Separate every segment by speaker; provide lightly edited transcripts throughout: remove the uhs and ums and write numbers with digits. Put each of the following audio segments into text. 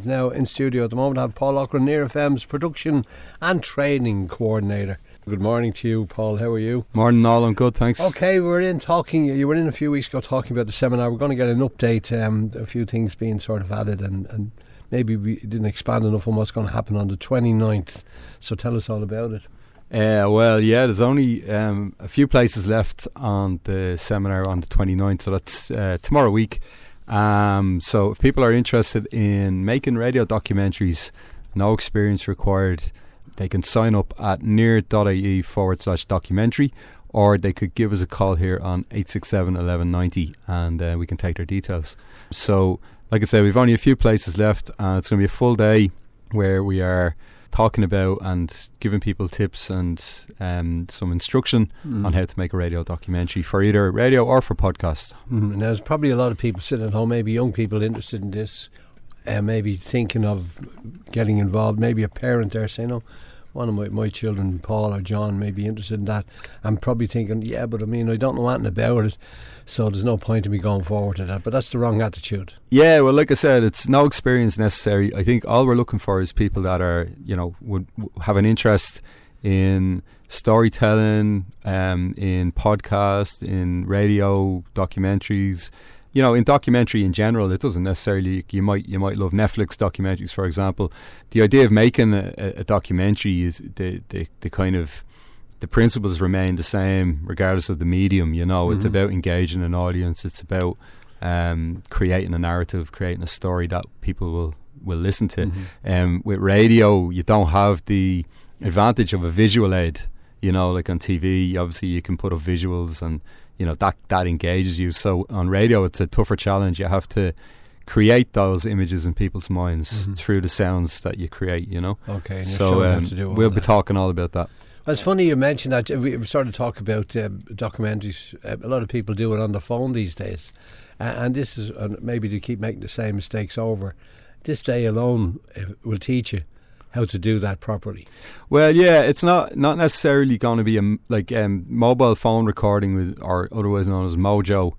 Speaker 1: And now in studio at the moment I have Paul Loughlin, Near FM's production and training coordinator. Good morning to you, Paul. How are you?
Speaker 2: Morning, all. I'm good, thanks.
Speaker 1: Okay, you were in a few weeks ago talking about the seminar. We're going to get an update, a few things being sort of added, and maybe we didn't expand enough on what's going to happen on the 29th. So tell us all about it.
Speaker 2: There's only a few places left on the seminar on the 29th, so that's tomorrow week. So if people are interested in making radio documentaries, no experience required, they can sign up at near.ie/documentary, or they could give us a call here on 867 1190 and we can take their details. So, like I said, we've only a few places left, and it's going to be a full day where we are talking about and giving people tips and some instruction on how to make a radio documentary for either radio or for podcast.
Speaker 1: And there's probably a lot of people sitting at home, maybe young people interested in this, maybe thinking of getting involved, maybe a parent there saying, oh, one of my children, Paul or John, may be interested in that. I'm probably thinking, yeah, but I mean, I don't know anything about it, so there's no point in me going forward to that. But that's the wrong attitude. Yeah,
Speaker 2: well, like I said, it's no experience necessary. I think all we're looking for is people that are, would have an interest in storytelling, in podcast, in radio, documentaries. In documentary in general, it doesn't necessarily. You might love Netflix documentaries, for example. The idea of making a documentary is the kind of the principles remain the same regardless of the medium. It's about engaging an audience. It's about creating a narrative, creating a story that people will listen to. With radio, you don't have the advantage of a visual aid. Like on TV, obviously you can put up visuals and that engages you. So on radio, it's a tougher challenge. You have to create those images in people's minds through the sounds that you create.
Speaker 1: Okay.
Speaker 2: So we'll be talking all about that.
Speaker 1: Well, it's funny you mentioned that. We sort of talk about documentaries. A lot of people do it on the phone these days, and this is maybe they keep making the same mistakes over. This day alone will teach you how to do that properly. Well,
Speaker 2: yeah, it's not necessarily going to be a mobile phone recording or otherwise known as Mojo.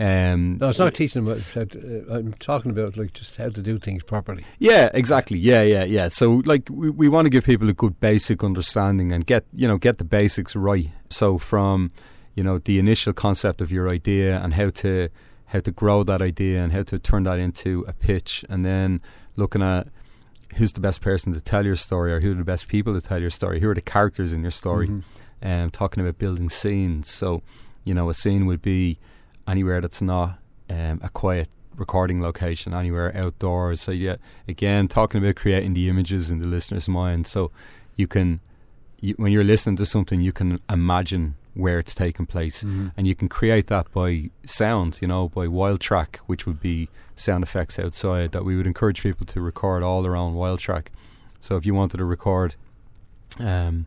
Speaker 1: No, it's not teaching them. I'm talking about just how to do things properly.
Speaker 2: Yeah, exactly. Yeah. So we want to give people a good basic understanding and get the basics right. So from the initial concept of your idea and how to grow that idea and how to turn that into a pitch, and then looking at who's the best person to tell your story, or who are the best people to tell your story, who are the characters in your story, talking about building scenes. So a scene would be anywhere that's not a quiet recording location, anywhere outdoors. So again, talking about creating the images in the listener's mind, so when you're listening to something, you can imagine where it's taking place, and you can create that by sound, by wild track, which would be sound effects outside that we would encourage people to record all their own wild track. So if you wanted to record you had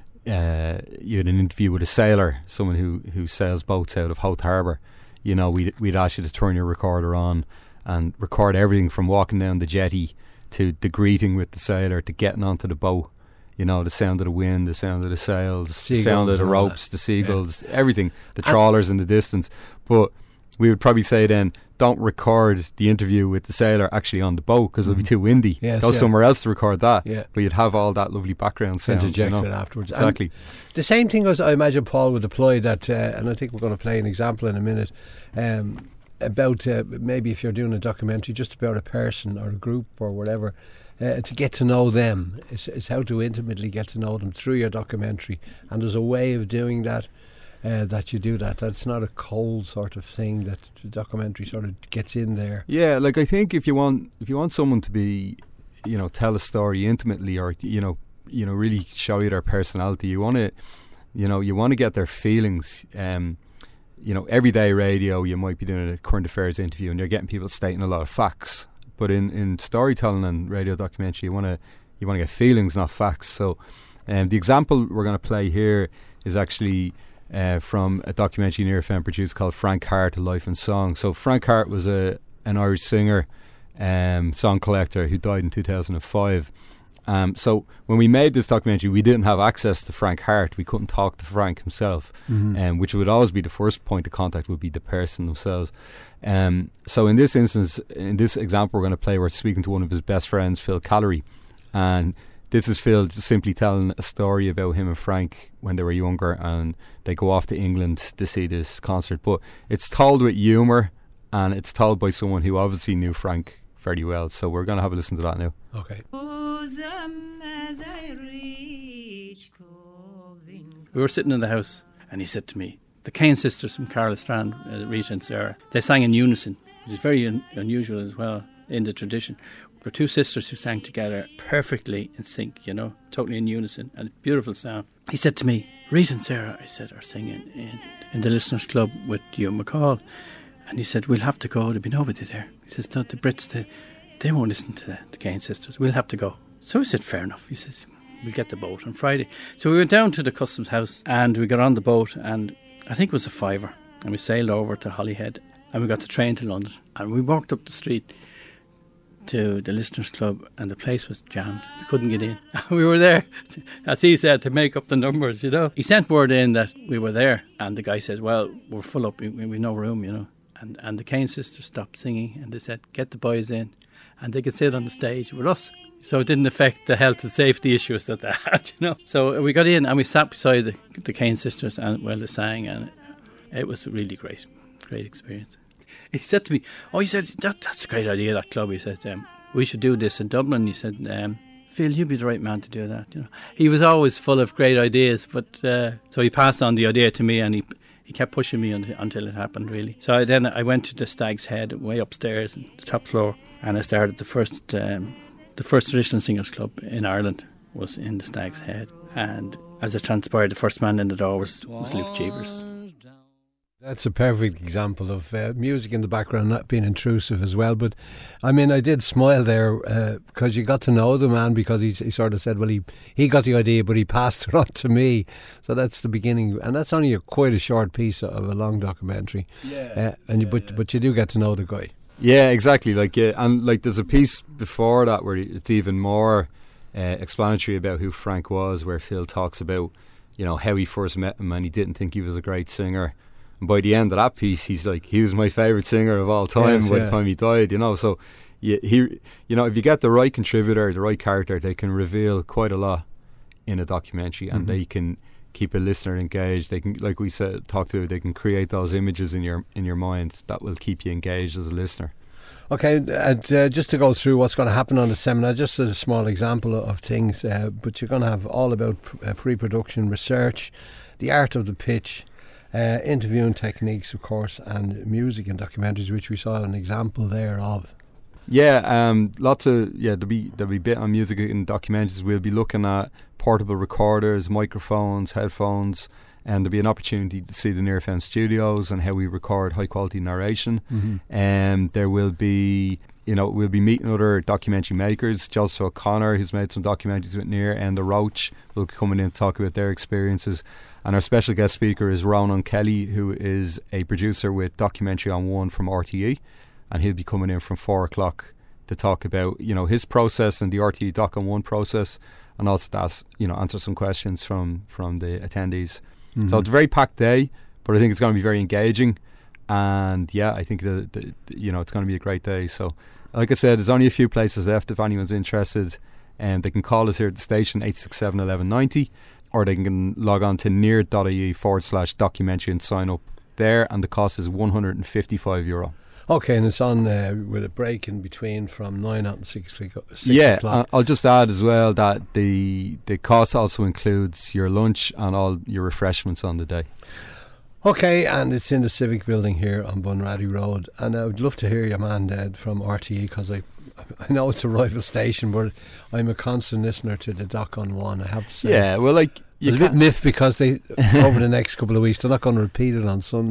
Speaker 2: an interview with a sailor, someone who sails boats out of Hoth Harbour, we'd ask you to turn your recorder on and record everything from walking down the jetty to the greeting with the sailor to getting onto the boat. The sound of the wind, the sound of the sails, the sound of the ropes, the seagulls, everything, the trawlers in the distance. But we would probably say then, don't record the interview with the sailor actually on the boat because it'll be too windy. Go somewhere else to record that. Yeah. But you'd have all that lovely background sound.
Speaker 1: Interjected afterwards.
Speaker 2: Exactly.
Speaker 1: And the same thing as I imagine Paul would deploy that, and I think we're going to play an example in a minute, about maybe if you're doing a documentary just about a person or a group or whatever, to get to know them. It's how to intimately get to know them through your documentary. And there's a way of doing that, that you do that. That's not a cold sort of thing, that the documentary sort of gets in there.
Speaker 2: Yeah, I think if you want someone to be, tell a story intimately, or really show you their personality, you want to get their feelings. Everyday radio, you might be doing a current affairs interview and you're getting people stating a lot of facts. But in storytelling and radio documentary, you want to get feelings, not facts. So the example we're going to play here is actually from a documentary Near FM produced called Frank Hart, A Life in Song. So Frank Hart was an Irish singer, song collector who died in 2005. So when we made this documentary, we didn't have access to Frank Hart. We couldn't talk to Frank himself, which would always be the first point of contact, would be the person themselves. So in this instance, in this example we're going to play, we're speaking to one of his best friends, Phil Callery. And this is Phil just simply telling a story about him and Frank when they were younger, and they go off to England to see this concert. But it's told with humour, and it's told by someone who obviously knew Frank very well. So we're going to have a listen to that now.
Speaker 1: Okay.
Speaker 3: We were sitting in the house, and he said to me, the Kane sisters from Carla Strand, Rita and Sarah, they sang in unison, which is very unusual as well in the tradition. There were two sisters who sang together perfectly in sync, you know, totally in unison, and a beautiful sound. He said to me, Rita and Sarah, I said, are singing in the Listeners Club with Ewan MacColl. And he said, we'll have to go, there'll be nobody there. He says, the Brits, they won't listen to the Kane sisters, we'll have to go. So I said, fair enough. He says, we'll get the boat on Friday. So we went down to the Customs House, and we got on the boat, and I think it was a fiver, and we sailed over to Holyhead, and we got the train to London, and we walked up the street to the Listeners Club, and the place was jammed. We couldn't get in. We were there, as he said, to make up the numbers, you know. He sent word in that we were there, and the guy said, well, we're full up, we've no room, you know. And the Kane sisters stopped singing, and they said, get the boys in, and they could sit on the stage with us. So it didn't affect the health and safety issues that they had, you know. So we got in, and we sat beside the Kane sisters, and they sang, and it was really great experience. He said to me, he said, that's a great idea, that club. He said, we should do this in Dublin. He said, Phil, you'd be the right man to do that. You know, he was always full of great ideas, but so he passed on the idea to me, and he kept pushing me until it happened, really. So I went to the Stag's Head, way upstairs, on the top floor, and I started the first traditional singers club in Ireland was in the Stag's Head. And as it transpired, the first man in the door was Luke Cheevers.
Speaker 1: That's a perfect example of music in the background not being intrusive as well. But I mean, I did smile there because you got to know the man, because he sort of said, well, he got the idea, but he passed it on to me. So that's the beginning, and that's only quite a short piece of a long documentary. But you do get to know the guy.
Speaker 2: Yeah, exactly. And there's a piece before that where it's even more explanatory about who Frank was, where Phil talks about, you know, how he first met him and he didn't think he was a great singer. And by the end of that piece, he's like, he was my favourite singer of all time by the time he died, you know. So, if you get the right contributor, the right character, they can reveal quite a lot in a documentary, and they can keep a listener engaged. They can, like we said, they can create those images in your mind that will keep you engaged as a listener.
Speaker 1: Okay, just to go through what's going to happen on the seminar, just as a small example of things, but you're going to have all about pre-production research, the art of the pitch, interviewing techniques, of course, and music and documentaries, which we saw an example there of.
Speaker 2: There'll be a bit on music and documentaries. We'll be looking at portable recorders, microphones, headphones, and there'll be an opportunity to see the Near FM studios and how we record high quality narration. There will be, we'll be meeting other documentary makers. Joseph O'Connor, who's made some documentaries with Near, and the Roach will be coming in to talk about their experiences. And our special guest speaker is Ronan Kelly, who is a producer with Documentary on One from RTE, and he'll be coming in from 4:00 to talk about, his process and the RTE Doc on One process, and also to answer some questions from the attendees. So it's a very packed day, but I think it's going to be very engaging, and I think it's going to be a great day. So, like I said, there's only a few places left if anyone's interested, and they can call us here at the station 867 1190, or they can log on to near.ie/documentary and sign up there, and the cost is €155.
Speaker 1: Okay, and it's on with a break in between from 9 out and 6 o'clock.
Speaker 2: Yeah, I'll just add as well that the cost also includes your lunch and all your refreshments on the day.
Speaker 1: Okay, and it's in the Civic Building here on Bunratty Road, and I would love to hear your man from RTE, because I know it's a rival station, but I'm a constant listener to the Doc on One, I have to say.
Speaker 2: Yeah, well,
Speaker 1: it's a bit miffed because they over the next couple of weeks they're not going to repeat it on Sunday.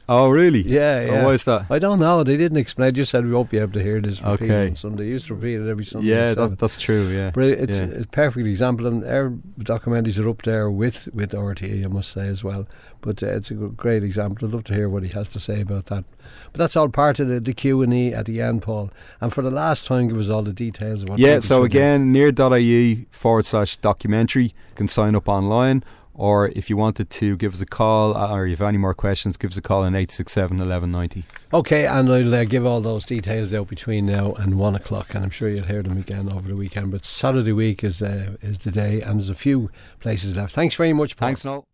Speaker 2: Oh, really?
Speaker 1: Yeah, yeah.
Speaker 2: Oh, why is that?
Speaker 1: I don't know. They didn't explain. They just said we won't be able to hear this repeated
Speaker 2: Okay.
Speaker 1: on Sunday. They used to repeat it every Sunday.
Speaker 2: Yeah,
Speaker 1: at 7.
Speaker 2: that's true. Yeah,
Speaker 1: But it's
Speaker 2: yeah.
Speaker 1: a perfect example, and our documentaries are up there with RTE, I must say, as well. But it's a great example. I'd love to hear what he has to say about that. But that's all part of the Q&E at the end, Paul. And for the last time, give us all the details of what
Speaker 2: Yeah,
Speaker 1: people
Speaker 2: so
Speaker 1: should do.
Speaker 2: again, near.ie/documentary. You can sign up online, or if you wanted to give us a call, or if you have any more questions, give us a call on 867 1190.
Speaker 1: Okay, and I'll give all those details out between now and 1 o'clock, and I'm sure you'll hear them again over the weekend. But Saturday week is the day, and there's a few places left. Thanks very much, Paul.
Speaker 2: Thanks, Noel.